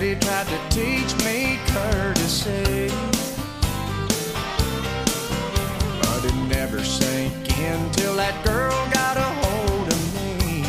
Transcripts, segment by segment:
daddy tried to teach me courtesy, but it never sank in till that girl got a hold of me.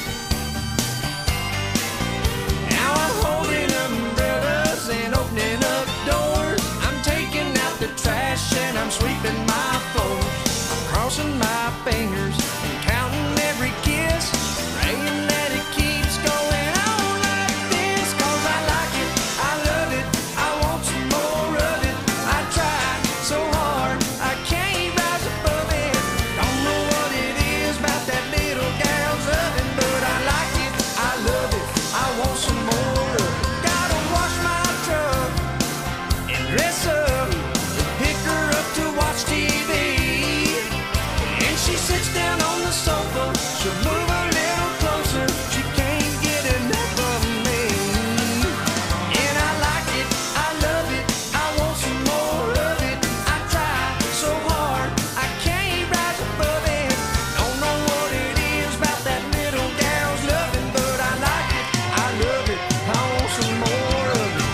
Now I'm holding umbrellas and opening up doors. I'm taking out the trash and I'm sweeping my floors. I'm crossing my fingers and counting every kiss, praying that it keeps going on like this. 'Cause I like it, I love it, I want some more of it. I try so hard, I can't rise above it. Don't know what it is about that little gal's oven, but I like it, I love it, I want some more of it. Gotta wash my truck and dress up, pick her up to watch TV. And she sits down on the sofa, she'll move a little closer, she can't get enough of me. And I like it, I love it, I want some more of it. I try so hard, I can't rise above it. Don't know what it is about that little gal's loving, but I like it, I love it, I want some more of it.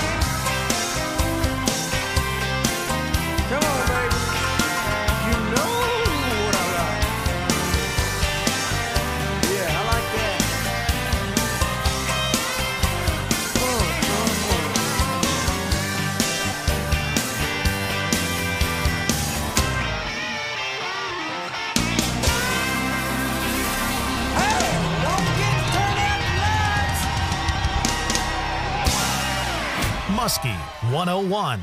Come on, baby, you know what I like. Yeah, I like that. Hey, don't get turned out nuts. Muskie 101.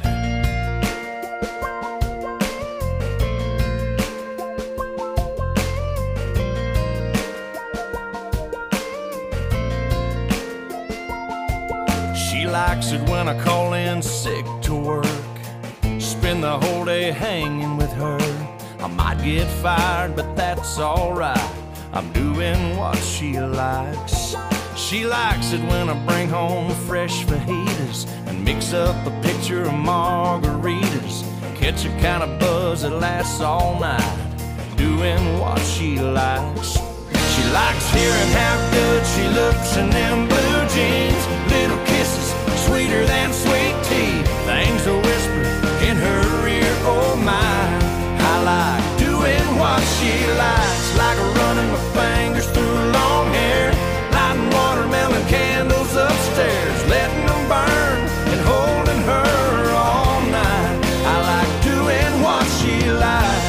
She likes it when I call in sick to work, spend the whole day hanging with her. I might get fired, but that's alright, I'm doing what she likes. She likes it when I bring home fresh fajitas and mix up a picture of margaritas, catch a kind of buzz that lasts all night, doing what she likes. She likes hearing how good she looks in them blue jeans, little kisses sweeter than sweet tea, things a whisper in her ear, oh my. I like doing what she likes, like running my fingers through long hair, lighting watermelon candles upstairs, letting them burn and holding her all night. I like doing what she likes.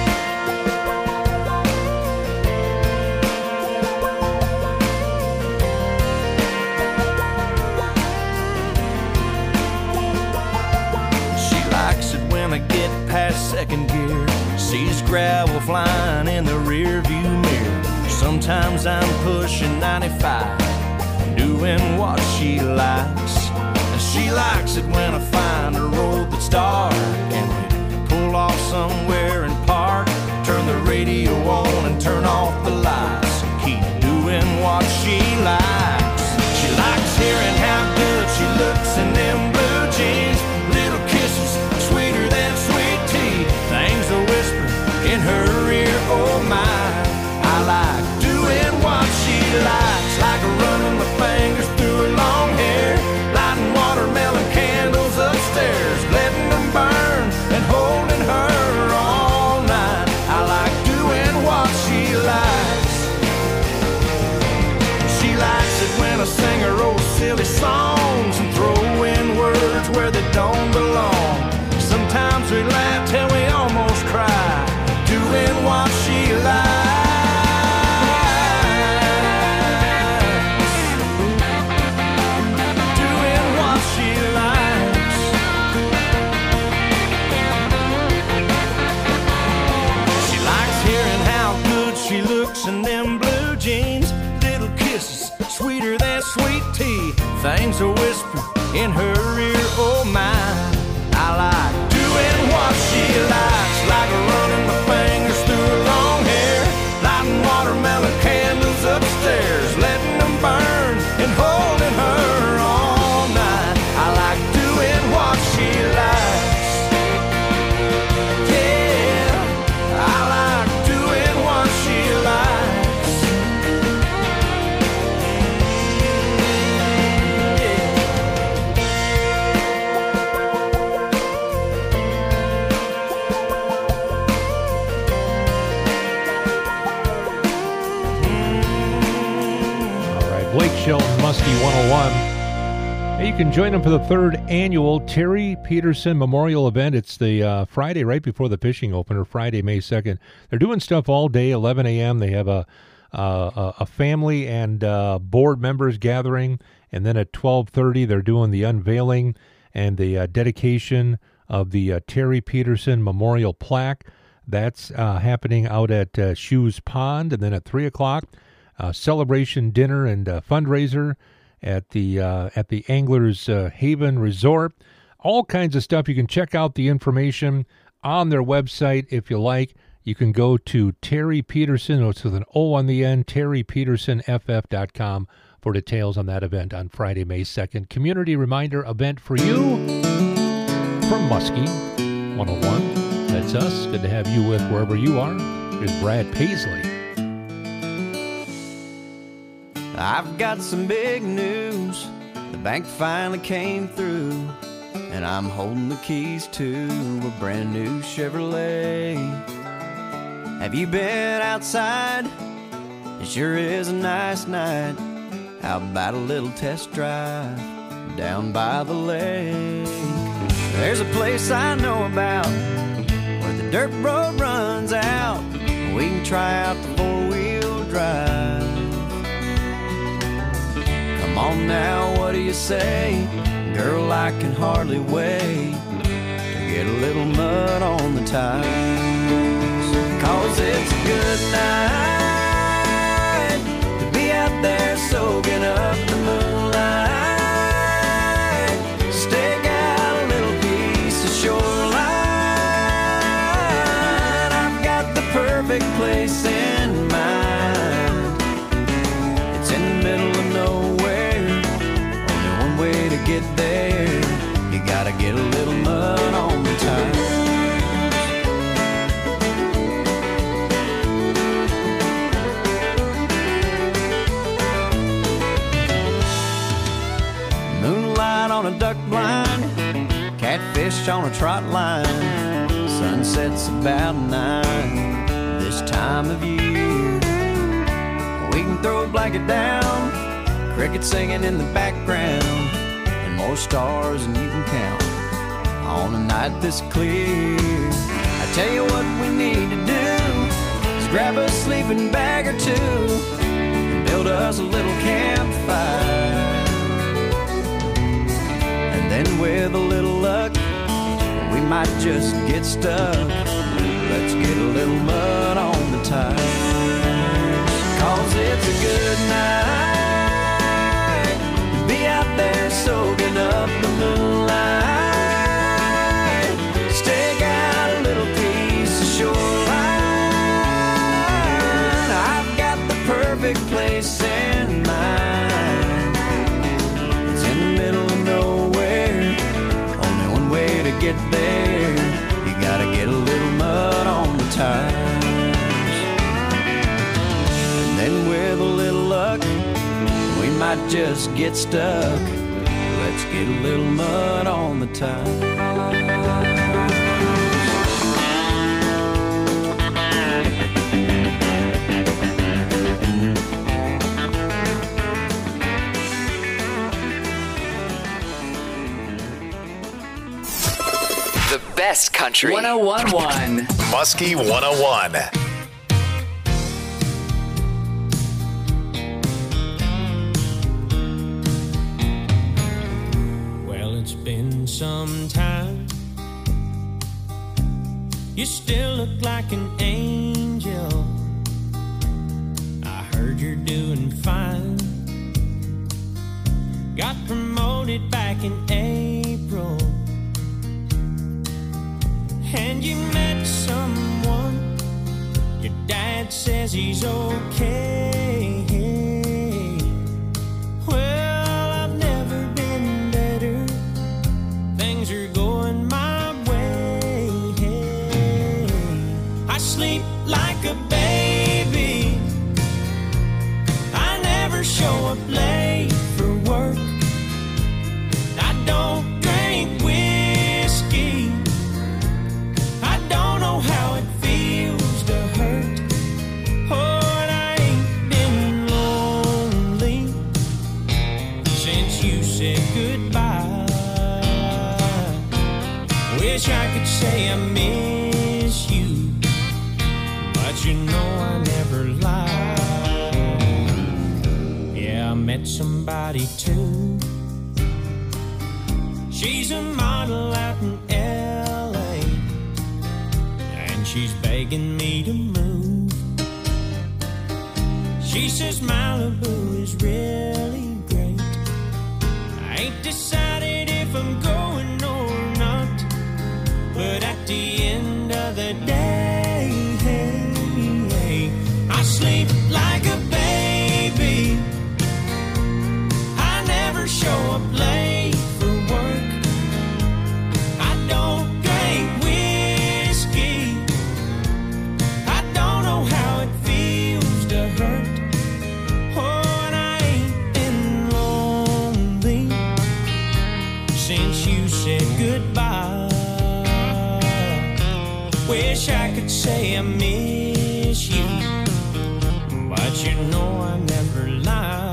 When I get past second gear, sees gravel flying in the rear view mirror. Sometimes I'm pushing 95, doing what she likes. And she likes it when I find a road that's dark and we pull off somewhere and park, turn the radio on and turn off the lights, and keep doing what she likes. She likes hearing how good she looks in them blue jeans, little kisses sweeter than sweet tea, things a whisper in her ear, oh my. I like doing what she likes, like running my fingers through her long hair, lighting watermelon candles upstairs, letting them burn and holding her all night. I like doing what she likes. She likes it when I sing her old silly songs and throw in words where they don't belong. Sometimes we laugh till we almost cry, doing what she likes. Doing what she likes. She likes hearing how good she looks in them blue jeans, little kisses sweeter than sweet tea, things a whisper in her ear, oh my. I like doing what she likes, like running my fingers through her long hair, lighting watermelon candles upstairs, letting them burn and holding her all night. I like doing what she likes. Yeah, I like doing what she likes. Yeah. Blake Shelton, Muskie 101. Hey, you can join them for the third annual Terry Peterson Memorial Event. It's the Friday right before the fishing opener, Friday, May 2nd. They're doing stuff all day, 11 a.m. They have a family and board members gathering, and then at 12:30 they're doing the unveiling and the dedication of the Terry Peterson Memorial Plaque. That's happening out at Shoes Pond, and then at 3 o'clock, celebration dinner and fundraiser at the Anglers Haven Resort. All kinds of stuff. You can check out the information on their website if you like. You can go to Terry Peterson, it's with an O on the end, terrypetersonff.com for details on that event on Friday, May 2nd. Community reminder event for you from Muskie 101. That's us. Good to have you with wherever you are. Here's Brad Paisley. I've got some big news. The bank finally came through, and I'm holding the keys to a brand new Chevrolet. Have you been outside? It sure is a nice night. How about a little test drive down by the lake? There's a place I know about where the dirt road runs out. We can try out the four-wheel drive. Come on now, what do you say? Girl, I can hardly wait to get a little mud on the tires. 'Cause it's a good night to be out there soaking up the moonlight. Stake out a little piece of shoreline. I've got the perfect place in mind. It's in the middle of nowhere. Only one way to get there. You gotta get a little mud on the tires. Moonlight on a duck blind, catfish on a trot line. Sunset's about 9 this time of year. We can throw a blanket down, crickets singing in the background, and more stars than you can count on a night this clear. I tell you what we need to do is grab a sleeping bag or two and build us a little campfire. And then with a little luck, we might just get stuck. Let's get a little mud on the tires. 'Cause it's a good night to be out there soaking up the moonlight. Stake out a little piece of shoreline. I've got the perfect place in mind. It's in the middle of nowhere. Only one way to get there. You gotta get a little mud on the tires. And with a little luck, we might just get stuck. Let's get a little mud on the tires. The best country. 101.1 Muskie 101. Well, it's been some time. You still look like an angel. I heard you're doing fine. Got promoted back in April. And you met someone. Your dad says he's okay. Well, I've never been better. Things are going my way. I sleep like a baby. I never show up late for work. I don't drink whiskey. I don't know how it feels to hurt. Oh, and I ain't say I miss you, but you know I never lied. Yeah, I met somebody too. She's a model out in L.A., and she's begging me to move. She says Malibu is really great. I ain't decided if I'm going or not, but at the end of the day, I sleep like a baby. I never show up late for work. I don't drink whiskey. I don't know how it feels to hurt. Oh, and I ain't been lonely since you said goodbye. Wish I could say I miss you, but you know I never lied.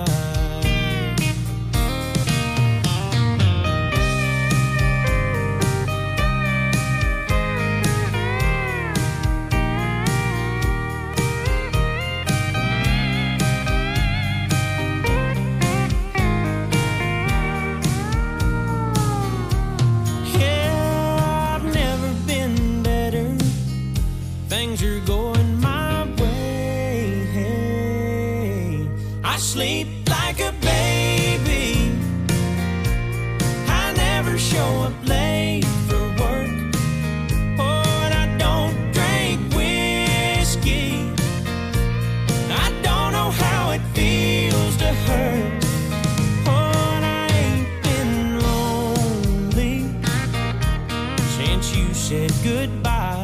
Things are going my way. I sleep like a baby. I never show up late for work. Oh, and I don't drink whiskey. I don't know how it feels to hurt. Oh, and I ain't been lonely since you said goodbye.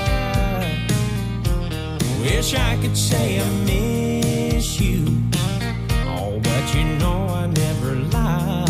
Wish I could say I miss you, oh, but you know I never lied.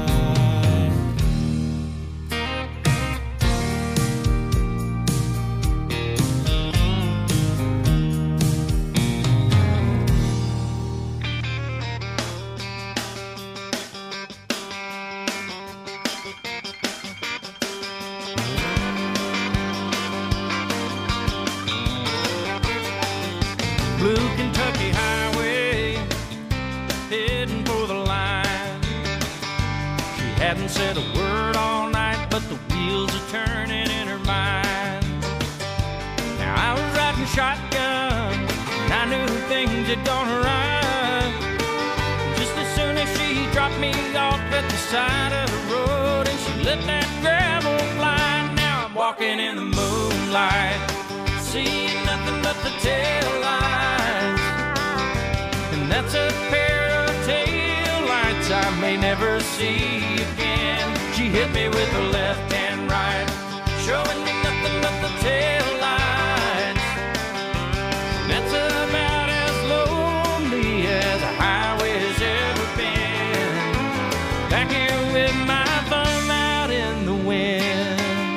Blue Kentucky highway, heading for the line. She hadn't said a word all night, but the wheels are turning in her mind. Now I was riding shotgun, and I knew things had gone right. Just as soon as she dropped me off at the side of the road, and she let that gravel fly. Now I'm walking in the moonlight, seeing nothing but the tail lights, and that's a pair of tail lights I may never see again. She hit me with her left and right, showing me nothing but the tail lights. That's about as lonely as a highway's ever been. Back here with my thumb out in the wind.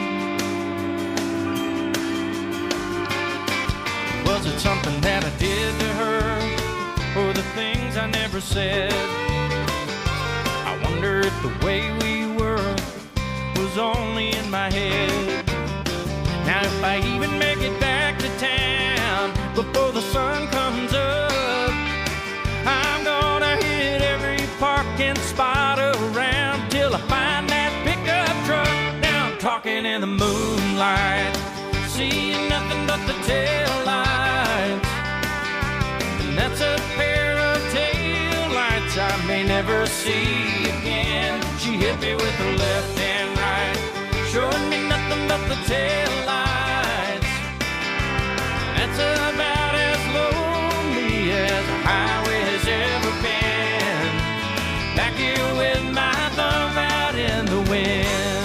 Was it something that I did to her, or the things I never said? I wonder if the way we were was only in my head. Now if I even make it back to town before the sun comes up, I'm gonna hit every parking spot around till I find that pickup truck. Now I'm talking in the moonlight, seeing nothing but the tail lights, and that's a pair of tail lights I may never see again. She hit me with her left and right, showing me nothing but the tail lights. That's about as lonely as a highway has ever been. Back here with my thumb out in the wind.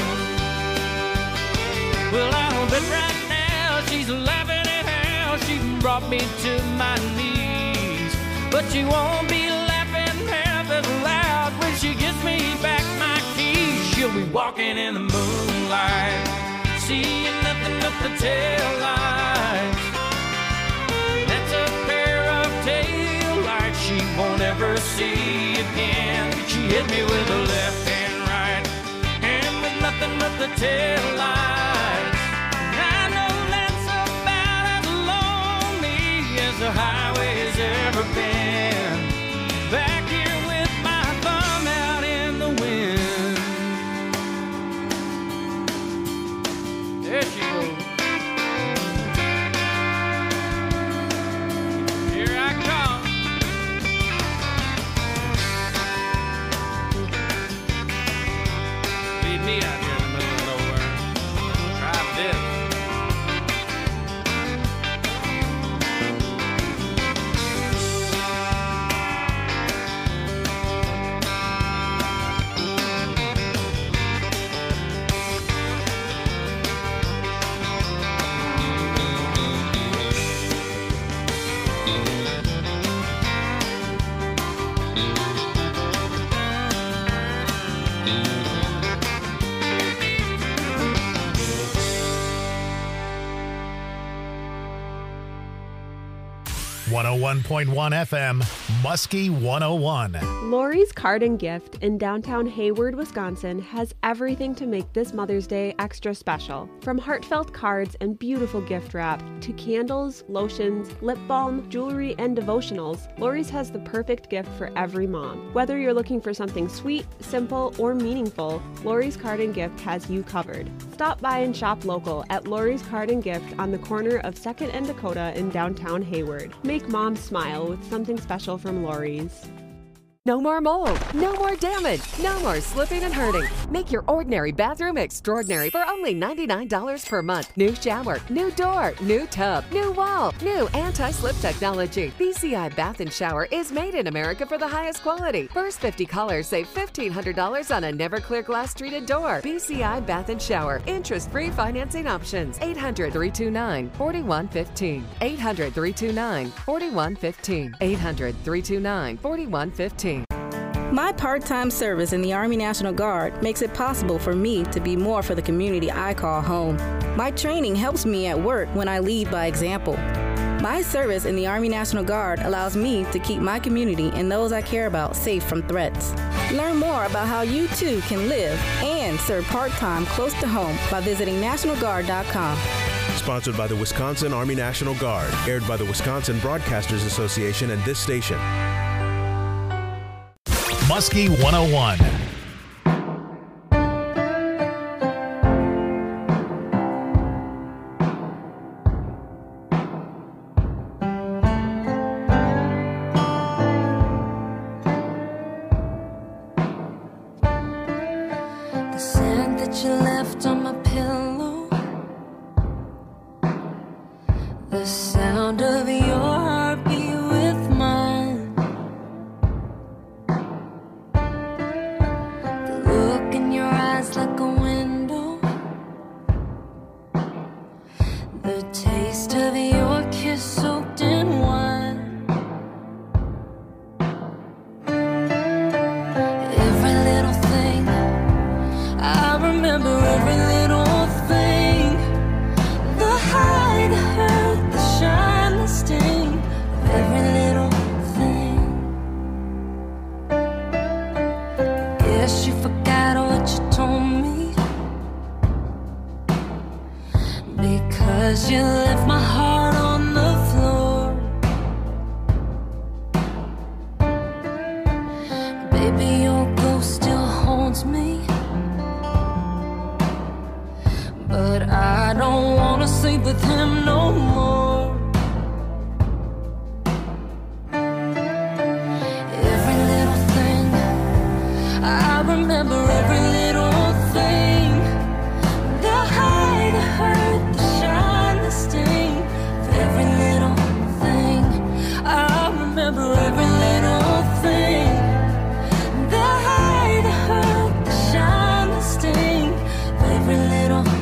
Well, I'll bet right now she's laughing at how she brought me to my knees, but she won't be laughing half as loud when she gives me back my keys. She'll be walking in the moonlight, seeing nothing but the tail lights. That's a pair of tail lights she won't ever see again. She hit me with her left and right, and with nothing but the tail lights. 101.1 FM, Muskie 101. Lori's Card and Gift in downtown Hayward, Wisconsin has everything to make this Mother's Day extra special. From heartfelt cards and beautiful gift wrap to candles, lotions, lip balm, jewelry, and devotionals, Lori's has the perfect gift for every mom. Whether you're looking for something sweet, simple, or meaningful, Lori's Card and Gift has you covered. Stop by and shop local at Lori's Card and Gift on the corner of 2nd and Dakota in downtown Hayward. Make mom smile with something special from Lori's. No more mold, no more damage, no more slipping and hurting. Make your ordinary bathroom extraordinary for only $99 per month. New shower, new door, new tub, new wall, new anti-slip technology. BCI Bath and Shower is made in America for the highest quality. First 50 callers save $1,500 on a never clear glass treated door. BCI Bath and Shower. Interest-free financing options. 800-329-4115. 800-329-4115. 800-329-4115. My part-time service in the Army National Guard makes it possible for me to be more for the community I call home. My training helps me at work when I lead by example. My service in the Army National Guard allows me to keep my community and those I care about safe from threats. Learn more about how you too can live and serve part-time close to home by visiting NationalGuard.com. Sponsored by the Wisconsin Army National Guard, aired by the Wisconsin Broadcasters Association and this station. Muskie 101. The scent that you left on my pillow, the sound of your heartbeat with mine, the look in your eyes like a window, the taste of your kiss soaked in wine. Every little thing, I remember every little thing, the high, the hurt, the shine, the sting of every little thing. Guess you forgot what you told me, because you left my heart on the floor. Baby, your ghost still haunts me, but I don't wanna sleep with him no more. Every little thing, I remember every little thing, the high, the hurt, the shine, the sting of every little thing. I remember every little thing, the high, the hurt, the shine, the sting of every little thing.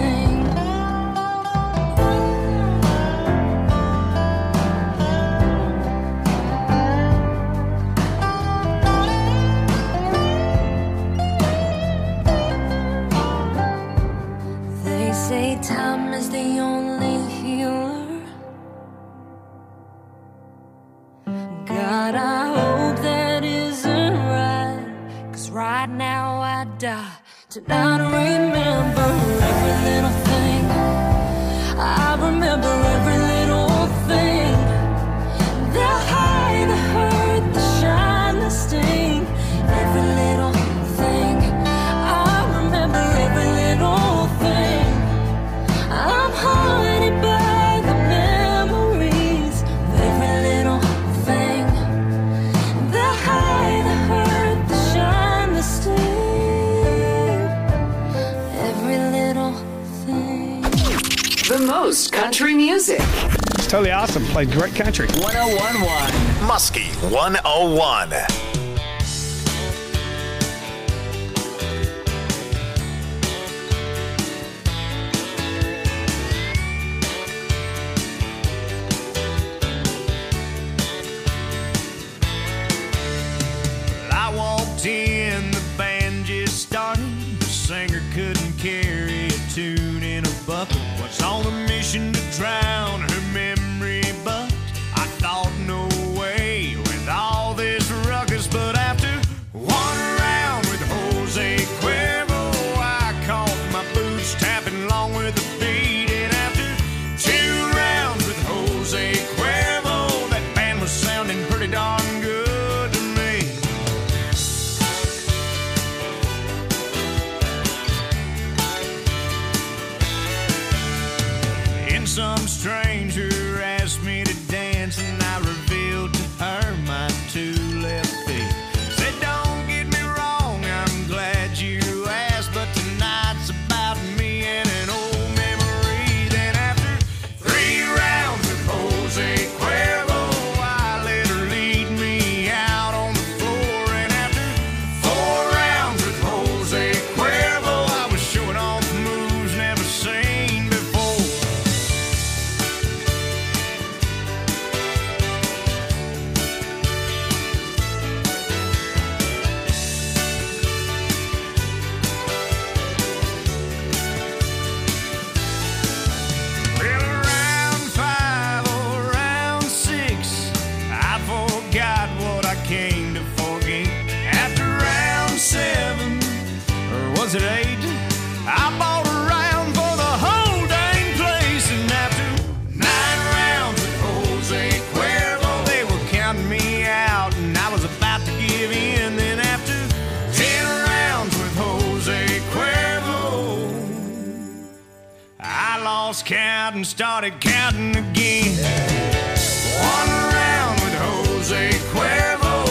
They say time is the only healer. God, I hope that isn't right, 'cause right now I die to not remember every little thing. I remember every little thing, the high, the hurt, the shine, the sting, every little thing. I remember every little thing. I'm haunted by the memories of every little thing, the high, the hurt, the shine, the sting, every little thing. The most country music. Totally awesome. Played great country. 1011. Muskie 101. I walked in, the band just started. The singer couldn't carry a tune in a bucket. Was on a mission to drown her memory, but I thought lost count and started counting again. One round with Jose Cuervo.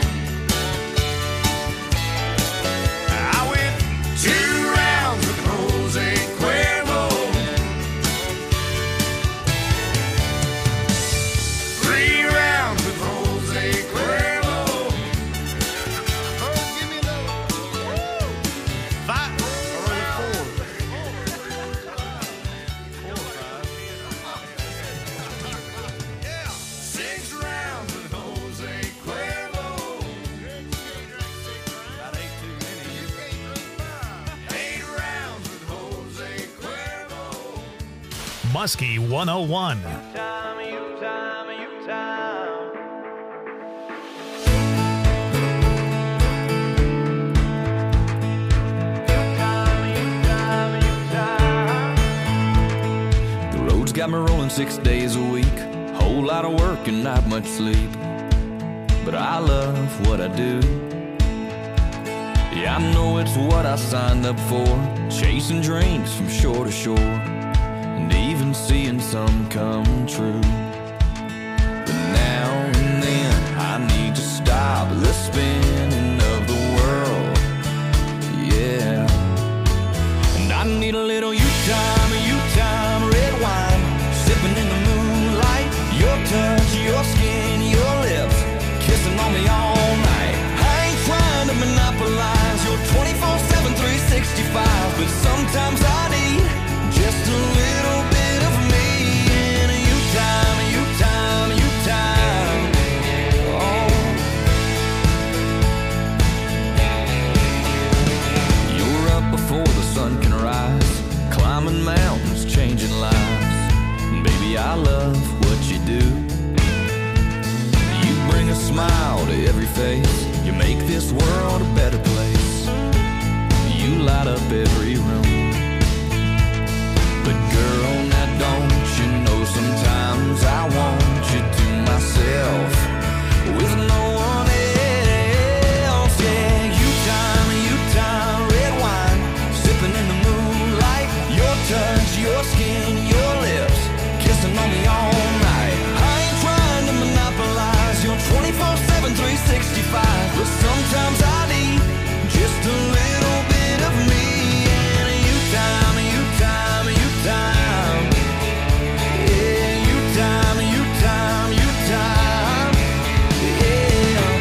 I went 2 rounds with Jose Cuervo. 3 rounds with Jose Cuervo. Oh, give me another. 5 or 4. 6 rounds with Jose Cuervo. That ain't too many. 8 rounds with Jose Cuervo. Muskie 101. The road's got me rolling 6 days a week. Whole lot of work and not much sleep. But I love what I do. Yeah, I know it's what I signed up for. Chasing dreams from shore to shore. And even seeing some come true. But now and then I need to stop the spinning of the world. Yeah. And I need a little you time, red wine. Sipping in the moonlight. Your touch, your skin, your lips. Kissing on me all night. I ain't trying to monopolize your 24/7, 365. But sometimes I need just a little bit of me. And you time. Oh. You're up before the sun can rise. Climbing mountains, changing lives. And baby, I love what you do. You bring a smile to every face. You make this world a better place. You light up every room. But girl, now don't you know sometimes I want you to myself with no one else. Yeah, you time, red wine. Sipping in the moonlight. Your touch, your skin, your lips. Kissing on me all night. I ain't trying to monopolize your 24/7, 365. But sometimes I need just a little bit of me. And you time. Yeah, you time. Yeah.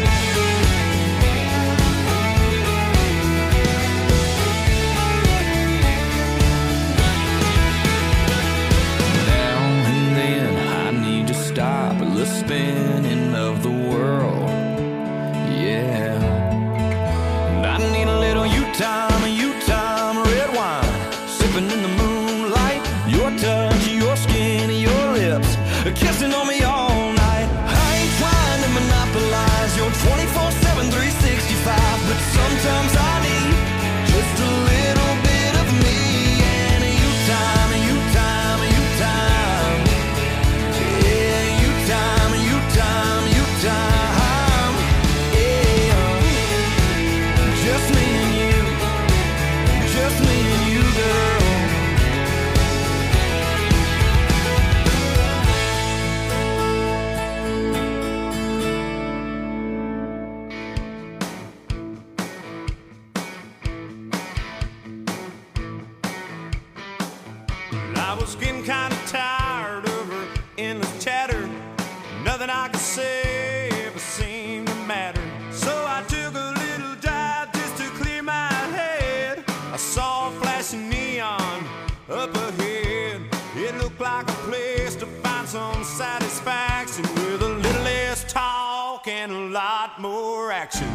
Now and then I need to stop the spinning of the world. Yeah. And I need a little you time, red wine. Sipping in the moonlight. Your touch, your skin, your lips. Kissing on me all night. I ain't trying to monopolize your 24/7, 365. But sometimes I need just a little bit of me. And you time. Yeah, you time. Yeah. Just me and you, girl. I was getting kind of tired of her endless chatter. Nothing I could say ever seemed to matter. So I took a little drive just to clear my head. I saw a flashing neon up ahead. It looked like a place to find some satisfaction with a little less talk and a lot more action.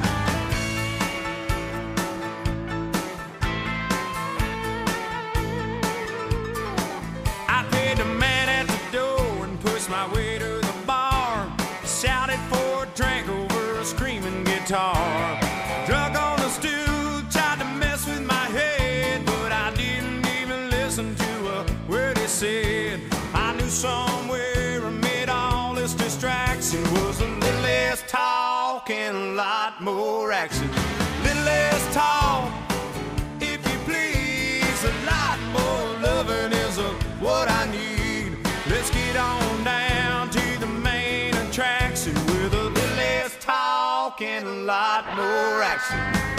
I paid the man at the door and pushed my way to the bar. Shouted for a drink over a screaming guitar. Drunk on the stool, tried to mess with my head, but I didn't even listen to a word he said. I knew somewhere amid all this distraction was a little less talk and a lot more action. Little less talk, if you please, a lot more loving is what I need. more action.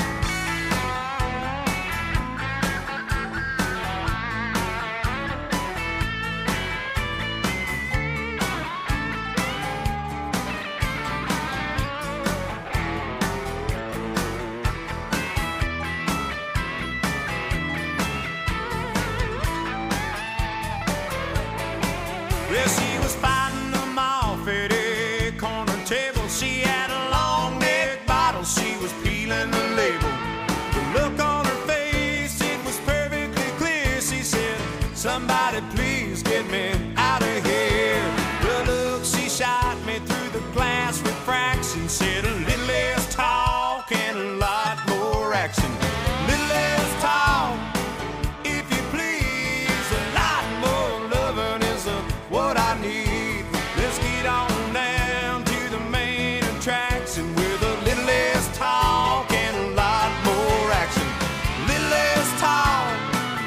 Well, she was fighting them off at a corner table. She had a long neck bottle, she was peeling the label. The look on her face, it was perfectly clear. She said, somebody please get me out of here. The look she shot me through the glass refraction said, a little less talk and a lot more action. A little less talk, if you please, a lot more loving is what I need. Let's get on down to the main attraction with a little less talk and a lot more action. A little less talk,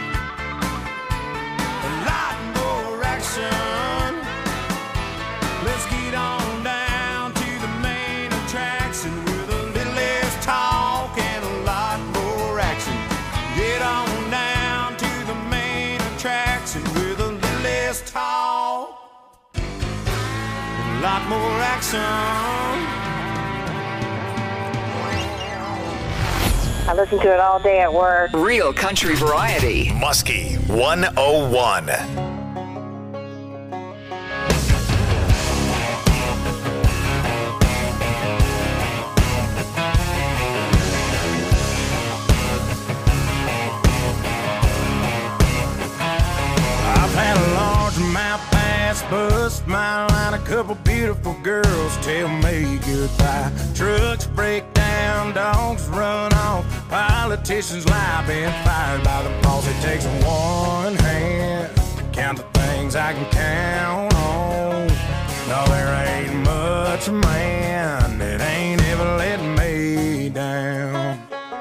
a lot more action. Let's get on down to the main attraction with a little less talk and a lot more action. Get on down to the main attraction with a little less talk, a lot more action. I listen to it all day at work. Real country variety. Muskie 101. I've had a large mouth pass, bust my line, a couple beautiful girls tell me goodbye. Trucks break down, dogs run off, politicians lie, been fired by the boss. It takes one hand to count the things I can count on. No, there ain't much man that ain't ever let me down.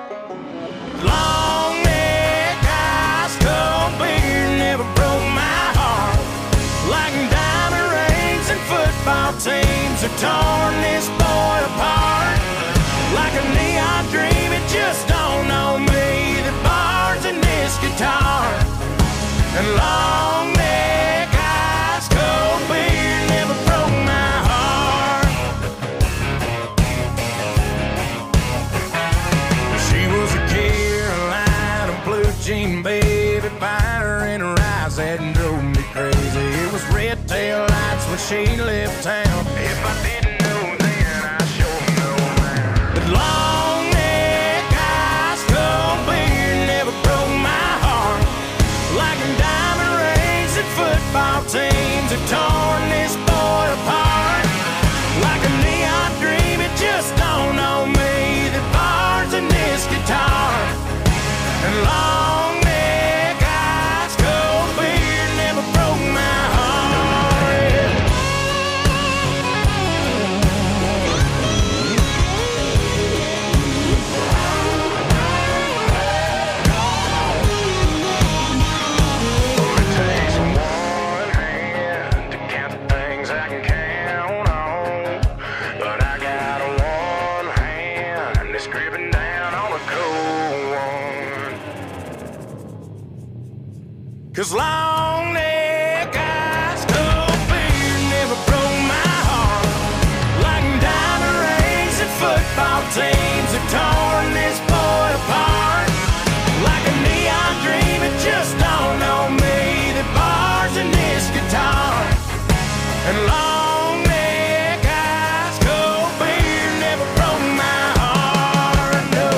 Long neck, ice cold beer never broke my heart. Like diamond rings and football teams have torn this boy apart. Like a neon dream, it just don't know me. The bars in this guitar and long neck, ice cold beer never broke my heart. She was a Carolina blue jean baby, fire in her eyes that drove me crazy. It was red tail lights when she left town. If I didn't know then, I sure know now. But long neck, ice cold beer never broke my heart. Like diamond rings and football teams have torn this boy apart. Like a neon dream, it just don't know me. The bars in this guitar and long neck, ice cold beer never broke my heart. It takes one hand to count the things I can count on, but I got one hand that's gripping down on a cold one. 'Cause long neck, ice cold beer never broke my heart. Like diamond rings and football teams have torn this boy apart. Like a neon dream, it just don't know me. The bars in this guitar and long neck, ice cold beer never broke my heart. No,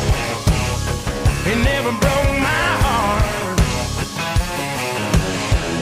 it never broke my heart.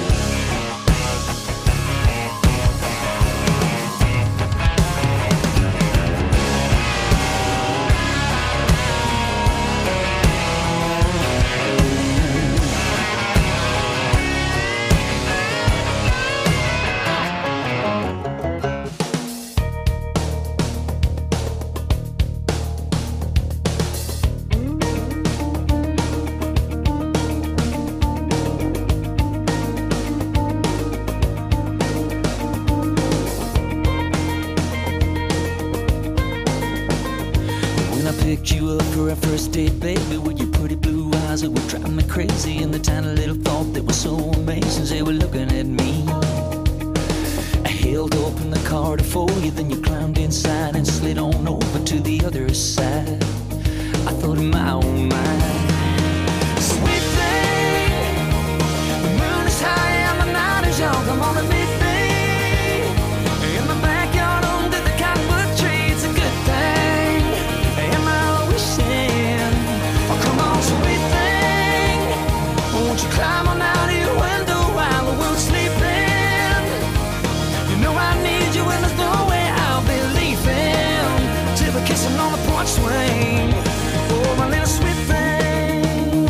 you up for our first date, baby, with your pretty blue eyes that would drive me crazy, and the tiny little thought that was so amazing, they were looking at me. I held open the car to for you, then you climbed inside and slid on over to the other side. I thought in my own mind, sweet thing, the moon is high and the night is young, come on and meet me in the backyard under the cottonwood tree. It's a good thing, am I wishing? Oh, come on, sweet thing, won't you climb on out of your window while the world's sleeping? You know I need you and there's no way I'll be leaving till we're kissing on the porch swing. Oh, my little sweet thing.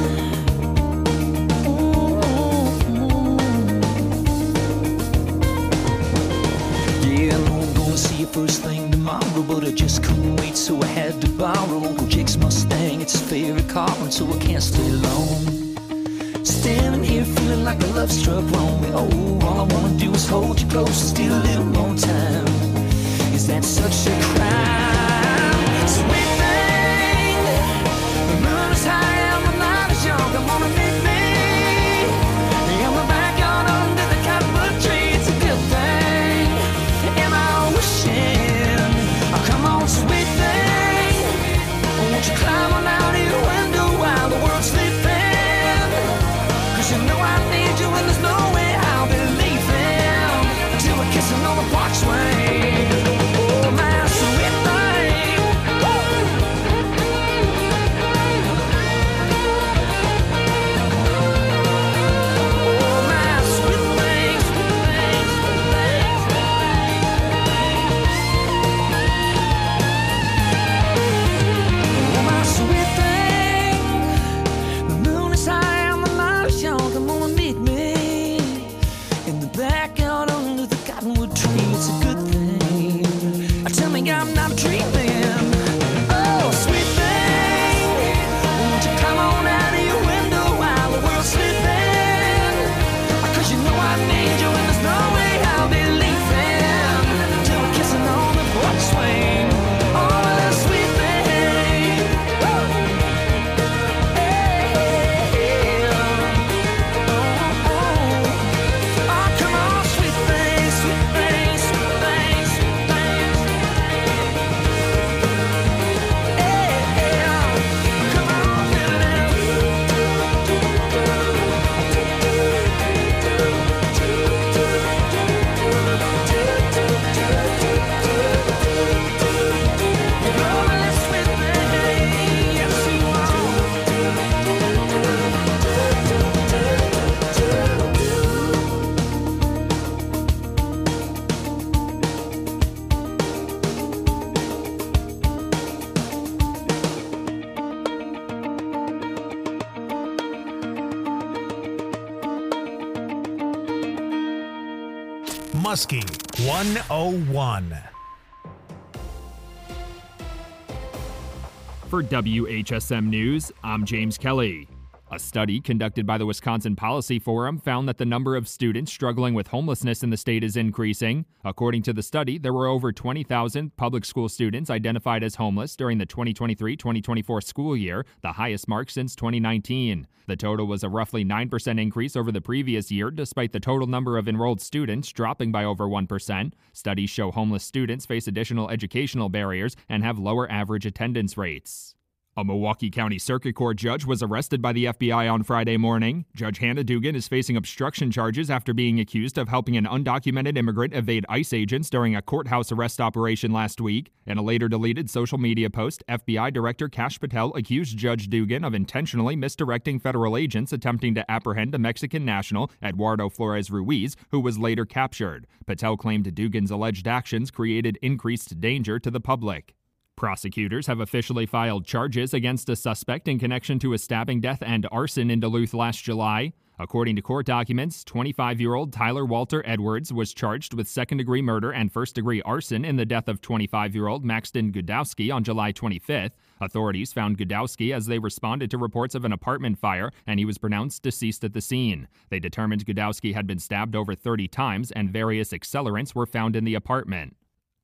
Yeah, I know I'm gonna see you first thing tomorrow, but I just couldn't wait, so I had to borrow Uncle Jake's Mustang. It's his favorite car, and so I can't stay long. Standing here feeling like a love struck wrong. Oh, all I wanna do is hold you close and steal a little more time. Is that such a crime? Sweet thing, the moon is high and the night is young. Come on and meet me in the backyard under the cottonwood tree. It's a good thing, am I wishing? Oh, come on, sweet thing, won't you climb on out of your window while the world's sleeping? 'Cause you know I need you and there's no way I'll be leaving until we're kissing on the porch swing. Oh, my sweet thing. Oh, my sweet thing, sweet thing, sweet thing, oh, my sweet thing. The moon is high and the night is young. Come on and meet me in the backyard under the cottonwood tree. It's a good thing. Tell me I'm not dreaming. Oh, sweet thing, won't you come on out of your window while the world's sleeping? 'Cause you know I need you and there's no way I'll be leaving till we're kissing on the porch swing. Oh, my little sweet thing. Woo! Hey, oh, come on, sweet thing, sweet thing, sweet thing, sweet thing. Come on, Muskie 101. For WHSM News, I'm James Kelly. A study conducted by the Wisconsin Policy Forum found that the number of students struggling with homelessness in the state is increasing. According to the study, there were over 20,000 public school students identified as homeless during the 2023-2024 school year, the highest mark since 2019. The total was a roughly 9% increase over the previous year, despite the total number of enrolled students dropping by over 1%. Studies show homeless students face additional educational barriers and have lower average attendance rates. A Milwaukee County Circuit Court judge was arrested by the FBI on Friday morning. Judge Hannah Dugan is facing obstruction charges after being accused of helping an undocumented immigrant evade ICE agents during a courthouse arrest operation last week. In a later deleted social media post, FBI Director Kash Patel accused Judge Dugan of intentionally misdirecting federal agents attempting to apprehend a Mexican national, Eduardo Flores Ruiz, who was later captured. Patel claimed Dugan's alleged actions created increased danger to the public. Prosecutors have officially filed charges against a suspect in connection to a stabbing death and arson in Duluth last July. According to court documents, 25-year-old Tyler Walter Edwards was charged with second-degree murder and first-degree arson in the death of 25-year-old Maxton Gudowski on July 25th. Authorities found Gudowski as they responded to reports of an apartment fire, and he was pronounced deceased at the scene. They determined Gudowski had been stabbed over 30 times, and various accelerants were found in the apartment.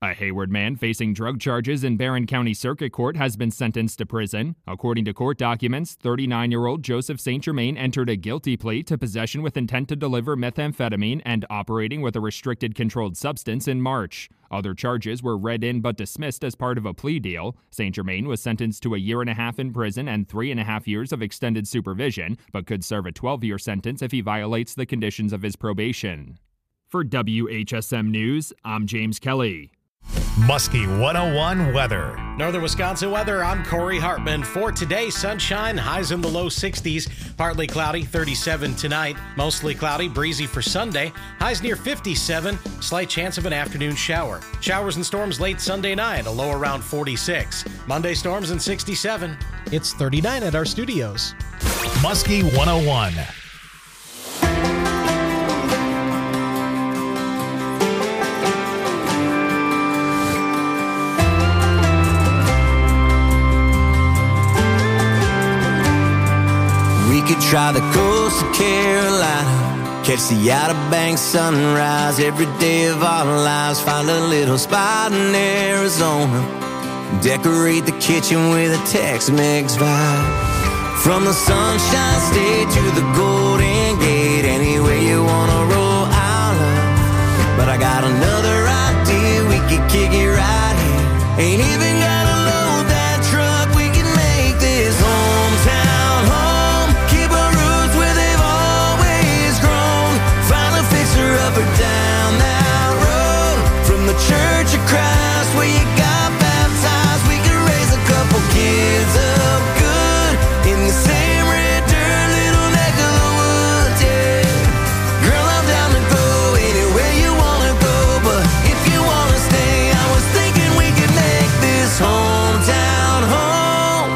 A Hayward man facing drug charges in Barron County Circuit Court has been sentenced to prison. According to court documents, 39-year-old Joseph St. Germain entered a guilty plea to possession with intent to deliver methamphetamine and operating with a restricted controlled substance in March. Other charges were read in but dismissed as part of a plea deal. St. Germain was sentenced to a 1.5 years in prison and 3.5 years of extended supervision, but could serve a 12-year sentence if he violates the conditions of his probation. For WHSM News, I'm James Kelly. Muskie 101 weather. Northern Wisconsin weather, I'm Corey Hartman. For today, sunshine, highs in the low 60s. Partly cloudy, 37 tonight. Mostly cloudy, breezy for Sunday. Highs near 57. Slight chance of an afternoon shower. Showers and storms late Sunday night, a low around 46. Monday storms in 67. It's 39 at our studios. Muskie 101. We could try the coast of Carolina, catch the Outer Banks sunrise every day of our lives. Find a little spot in Arizona, decorate the kitchen with a Tex-Mex vibe. From the Sunshine State to the Golden Gate, anywhere you wanna roll, I'll love. But I got another idea, we could kick it right here. Ain't even gotta load that truck, we can make this hometown home. Keep our roots where they've always grown. Find a fixer up or down that road. From the Church of Christ where you got baptized, we could raise a couple kids up good in the same red dirt, little neck of the woods, yeah. Girl, I'm down to go anywhere you wanna go, but if you wanna stay, I was thinking we could make this hometown home.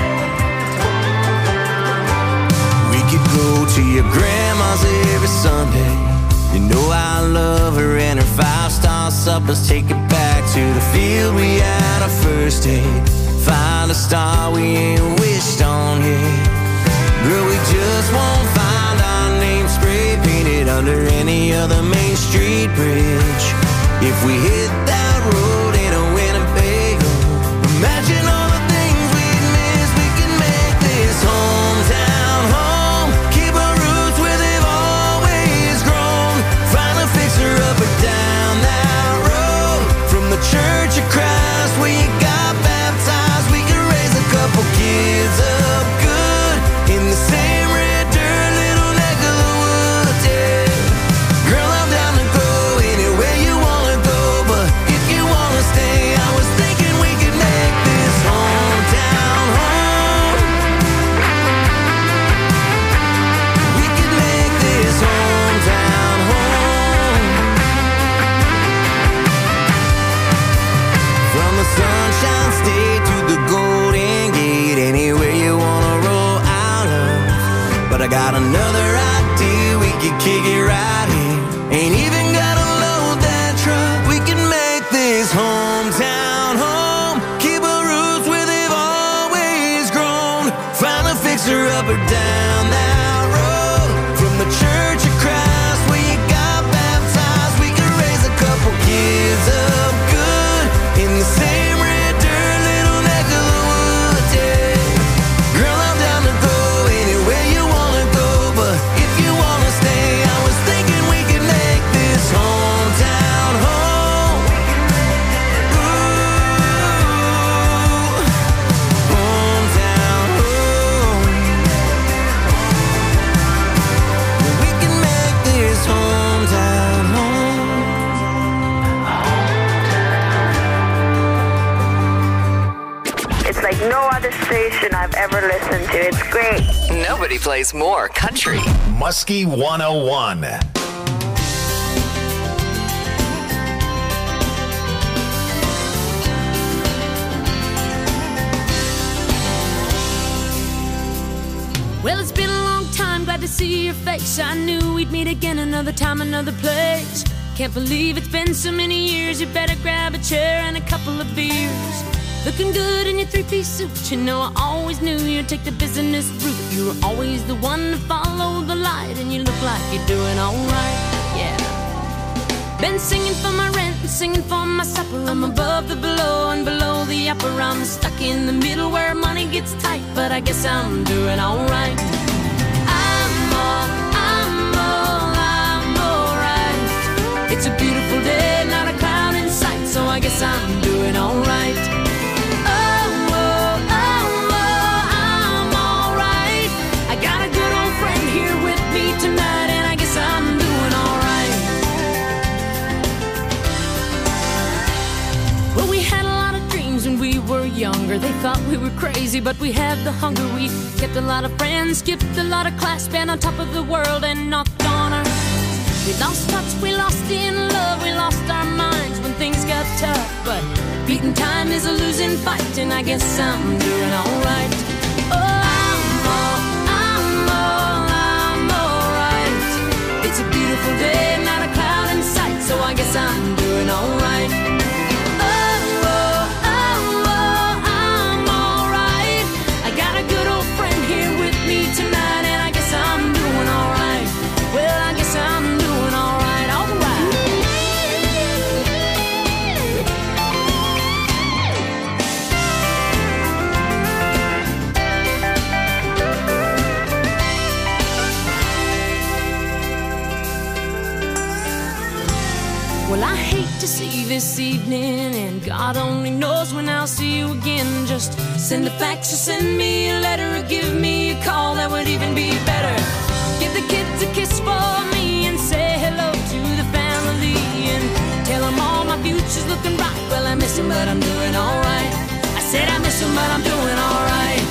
We could go to your grandma's every Sunday. You know I love her and her 5-star suppers. Take it back to the field we had our first date. Find a star we ain't wished on yet. Girl, we just won't find our name spray painted under any other Main Street bridge. If we hit that road in a Winnebago, imagine all the things we'd miss. We can make this hometown home. Keep our roots where they've always grown. Find a fixer up or down that road. From the Church of Christ where you got baptized, we can raise a couple kids up good in the same red dirt, little neck of the woods, yeah. Girl, I'm down to go anywhere you wanna go, but if you wanna stay, I was thinking we could make this hometown home. We could make this hometown home. From the Sunshine State to the Golden Gate, anywhere you wanna roll out of. But I got another idea, we could kick it right here. Ain't even gotta load that truck, we can make this hometown home. Keep our roots where they've always grown. Find a fixer up or down that road. From the Church of Christ where you got baptized, we can raise a couple kids up good in the same red dirt, little neck of the woods, yeah. Girl, I'm down to go anywhere you wanna go, but if you wanna stay, I was thinking we could make this hometown home. Ooh, hometown home. We can make this hometown home. It's like no other station I've ever listened to. It's great. Nobody plays more country. Muskie 101. Well, it's been a long time, glad to see your face. I knew we'd meet again another time, another place. Can't believe it's been so many years. You better grab a chair and a couple of beers. Looking good in your three-piece suit. You know I always knew you'd take the business route. You were always the one to follow the light, and you look like you're doing all right, yeah. Been singing for my rent and singing for my supper. I'm above the below and below the upper. I'm stuck in the middle where money gets tight, but I guess I'm doing alright. I'm alright. It's a beautiful day, not a cloud in sight, so I guess I'm doing alright. I'm alright. I got a good old friend here with me tonight, and I guess I'm doing alright. Well, we had a lot of dreams when we were younger. They thought we were crazy, but we had the hunger. We kept a lot of friends, skipped a lot of class, been on top of the world and knocked on our. We lost touch, we lost in love, we lost our minds when things got tough. But beating time is a losing fight, and I guess I'm doing alright. I'm alright. It's a beautiful day, not a cloud in sight, so I guess I'm doing alright. I'm alright. I got a good old friend here with me tonight, and I guess I'm doing alright. Well, I guess I'm doing alright, alright. Well, I hate to see you this evening, and God only knows when I'll see you again. Just send a fax or send me a letter, or give me a call, that would even be better. Give the kids a kiss for me and say hello to the family, and tell them all my future's looking bright. Well, I miss them, but I'm doing alright. I said I miss them, but I'm doing alright.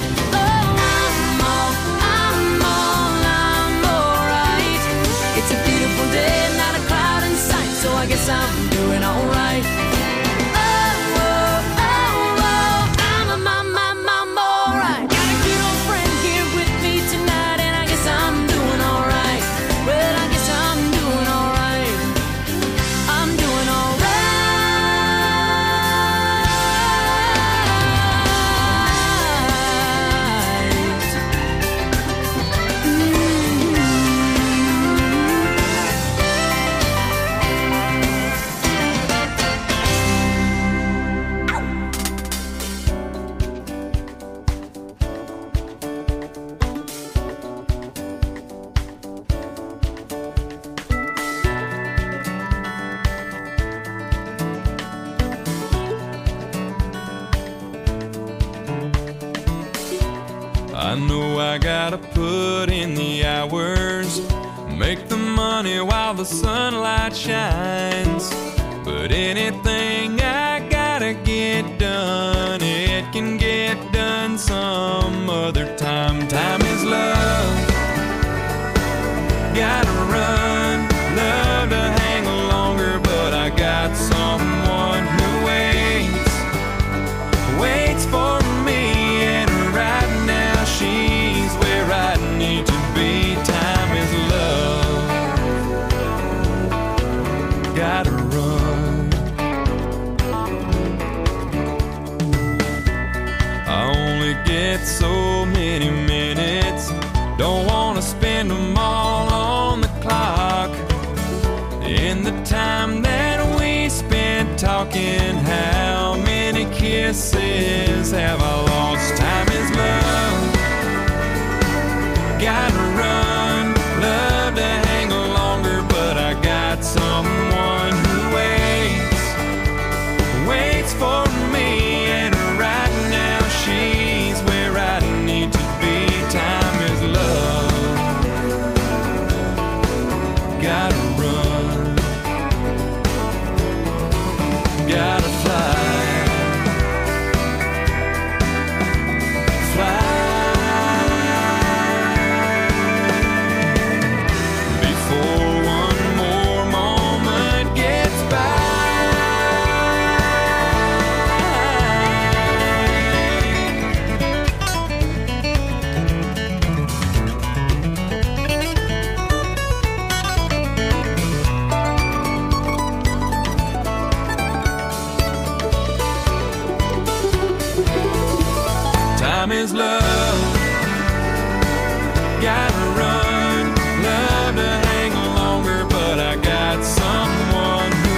I'm alright. It's a beautiful day, not a cloud in sight, so I guess I'm doing alright. I'm alright. Got a good old friend here with me tonight, and I guess I'm doing alright. Well, I guess I'm doing alright. I'm doing I know I gotta put in the hours, make the money while the sunlight shines. But anything I gotta get done, it can get done some other time. Time is love, gotta run, love to hang longer, but I got someone who waits for me. She's where I need to be. Time is love, gotta run. I only get so many minutes, don't wanna spend them all on the clock. In the time that we spent talking, how many kisses have I lost? Time is love, gotta run, love to hang longer, but I got someone who waits for me, and right now she's where I need to be. Time is love, gotta run, gotta fly. Time is love, gotta run, love to hang longer, but I got someone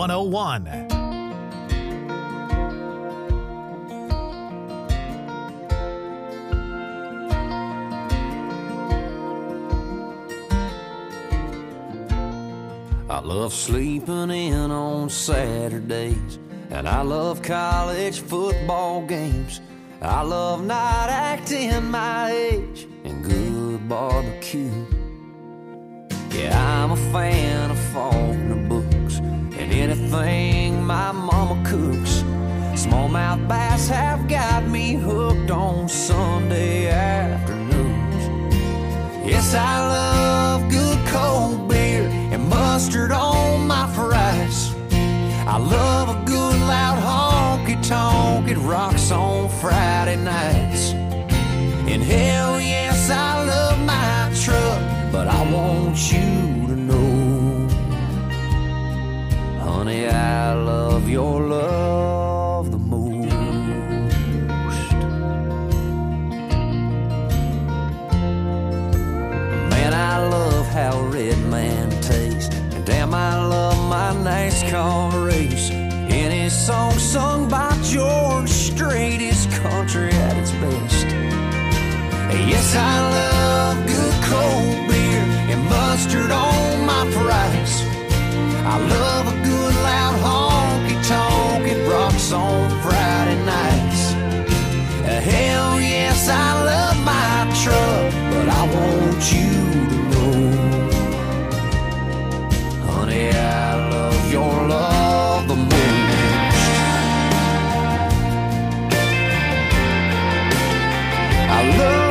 101. I love sleeping in on Saturdays, and I love college football games. I love not acting my age and good barbecue. Yeah, I'm a fan of Faulkner books and anything my mama cooks. Smallmouth bass have got me hooked on Sunday afternoons. Yes, I love good cold beer and mustard on my fries. I love a good loud honky-tonk, it rocks on Friday nights. And hell yes, I love my truck, but I want you to know, honey, I love your love the most. Man, I love how Red Man tastes, and damn, I love my NASCAR race. Any song sung by George Strait is country at its best. Yes, I love good cold beer and mustard on my fries. I love a good loud honky-tonk, it rocks on Friday nights. Hell yes, I love my truck, but I want you to know, honey, I love your love the most. I love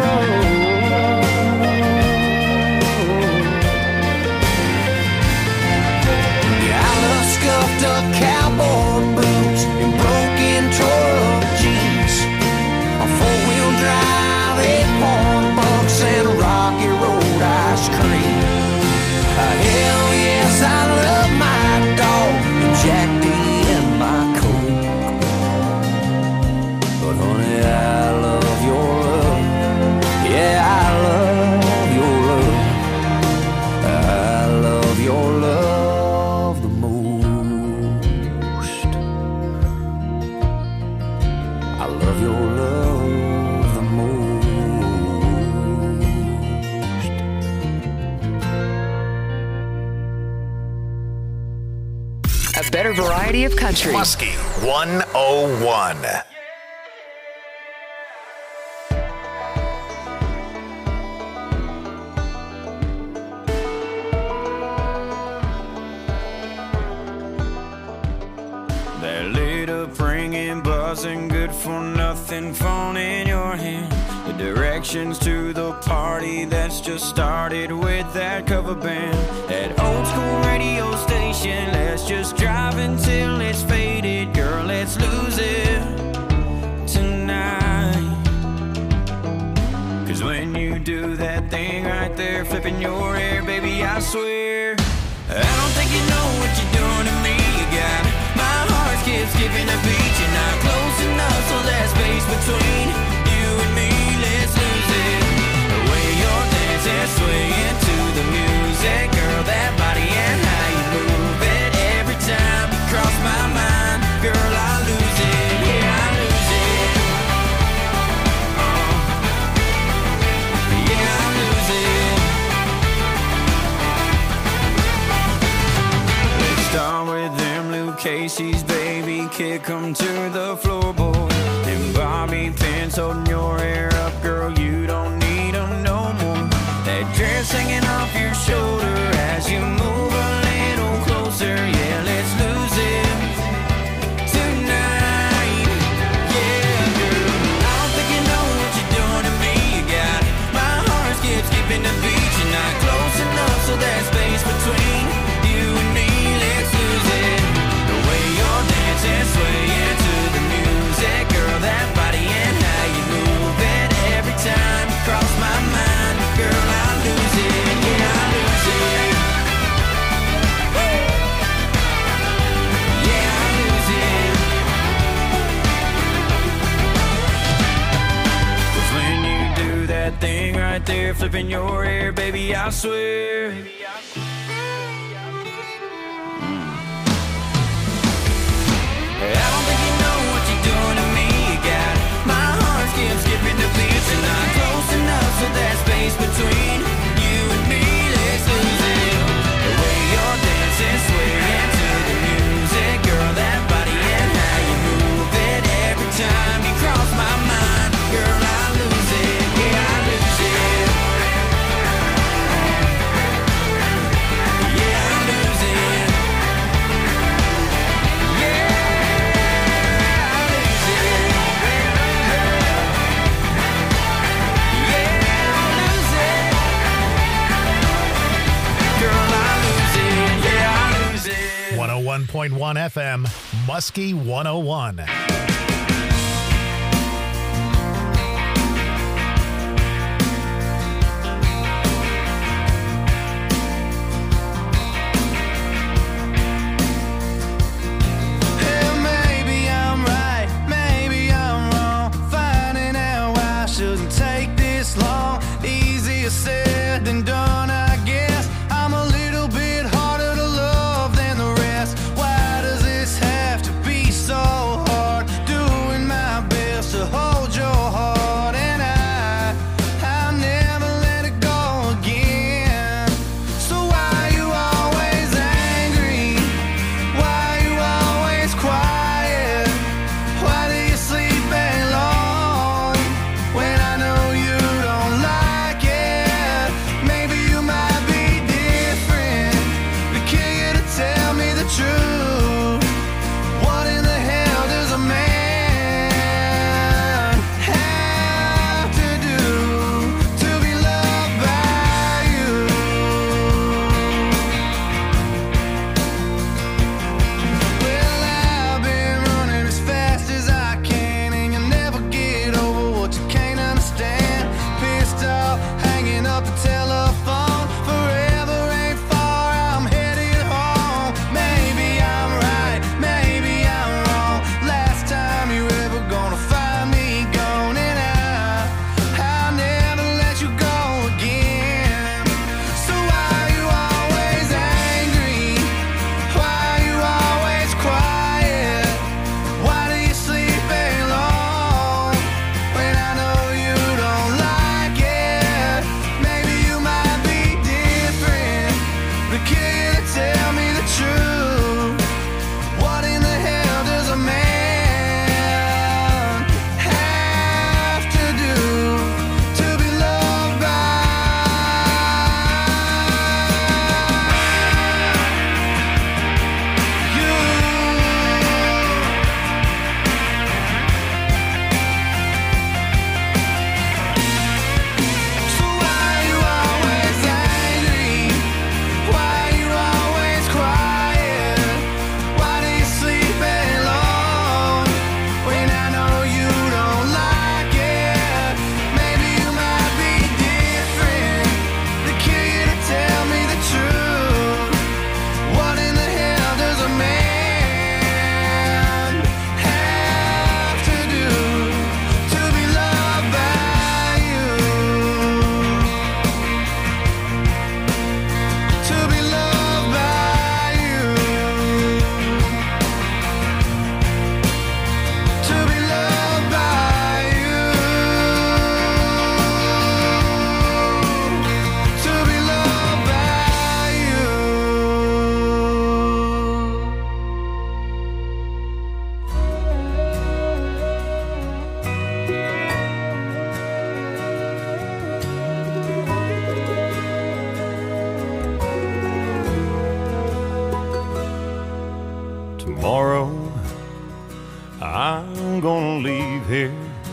scuffed up cowboy boots and broken tore up jeans, a four-wheel drive, 8-point bucks and Rocky Road ice cream. Hell yes, I love my dog and Jack D and my Coke. But honey, I love your love. Yeah, I love your love. I love your love. A better variety of country. Muskie 101. That lit up ringing, buzzing, good for nothing phone in your hand. The directions to the party that's just started with that cover band. That old school radio station, let's just drive until it's faded. Girl, let's lose it tonight. Cause when you do that thing right there, flipping your hair, baby, I swear I don't think you know what you're doing to me. You got my heart skips skipping a beat. You're not close enough, so that space between you and me, let's lose it. The way you're dancing, swaying to the music, girl, that body and how you move it. Every time you cross my mind, girl, I lose it. Yeah, I lose it. Yeah, I lose it. Let's start with them Luke Casey's, baby, kick 'em to the floorboard. And Bobby pins holding your hair up, girl, you don't need 'em no more. That dress hanging off your shoulder as you move a little closer. Yeah, let's lose it tonight. Yeah, girl, I don't think you know what you're doing to me. You got my heart skipping the beat. You're not close enough, so that space between you and me, let's lose it. The way you're dancing, swaying to the music, girl, that body and how you move it. Every time you cross my mind, girl, I lose it. Yeah, I lose it. Yeah, I lose it. 'Cause when you do that thing right there, flipping your hair, baby, I swear 91.1 FM, Muskie 101. Said and done, I guess. I'm a little bit harder to love than the rest. Why does this have to be so hard? Doing my best to hold your heart, and I'll never let it go again. So why you always angry? Why you always quiet? Why do you sleep alone when I know you don't like it? Maybe you might be different, but can you tell me the truth? What in the hell does a man have to do to be loved by you? Well, I've been running as fast as I can, and you'll never get over what you can't understand. Pissed off, hanging up the telephone. Forever ain't far, I'm headed home. Maybe I'm right, maybe I'm wrong. Last time you ever gonna find me gone, and I'll never let you go again. So why you always angry? Why you always quiet? Why do you sleep alone when I know you don't like it? Maybe you might be different, but can you tell me the truth? What in the hell does a man have to do to be loved by you? So why you always angry? Why you always quiet? Why do you sleep alone when I know you don't like it? Maybe you might be different, but can you tell me the truth? What in the hell does a man have to do to be loved by you? To be loved by you. To be loved by you. To be loved by you. Tomorrow, I'm gonna leave here.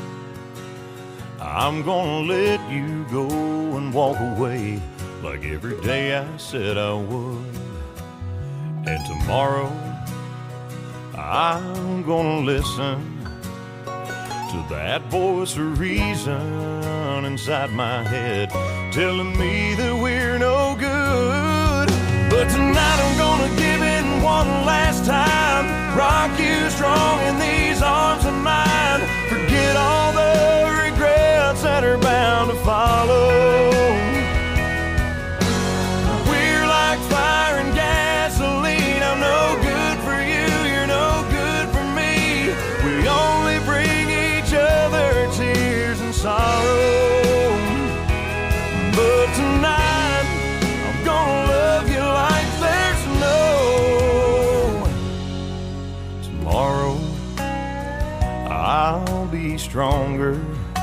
I'm gonna let you go and walk away like every day I said I would. And tomorrow, I'm gonna listen to that voice of reason inside my head telling me that we're no good. But tonight I'm gonna give in one last time, rock you strong in these arms of mine. Forget all the regrets that are bound to follow. We're like fire and gasoline. I'm no good for you, you're no good for me. We only bring each other tears and sorrow. But tonight I'm gonna love you like there's no tomorrow. I'll be stronger.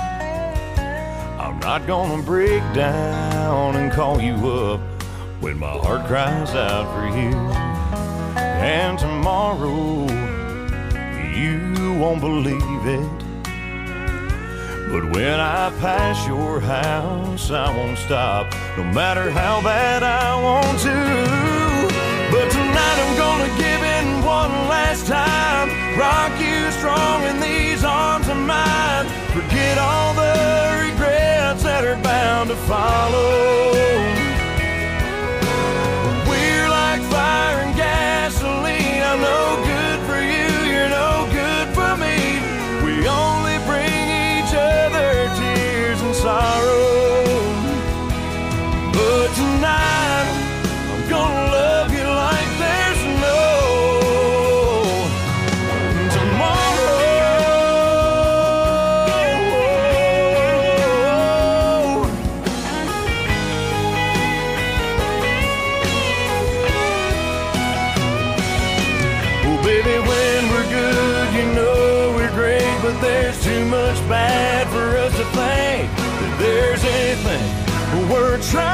I'm not gonna break down and call you up when my heart cries out for you. And tomorrow, you won't believe it, but when I pass your house, I won't stop, no matter how bad I want to. But tonight I'm gonna give in last time. Rock you strong in these arms of mine. Forget all the regrets that are bound to follow. We're like fire and gasoline. I'm no good for you, you're no good for me. We only bring each other tears and sorrow. But tonight, I'm gonna love you like there's no tomorrow. Oh, baby, when we're good, you know we're great, but there's too much bad for us to think that there's anything we're trying.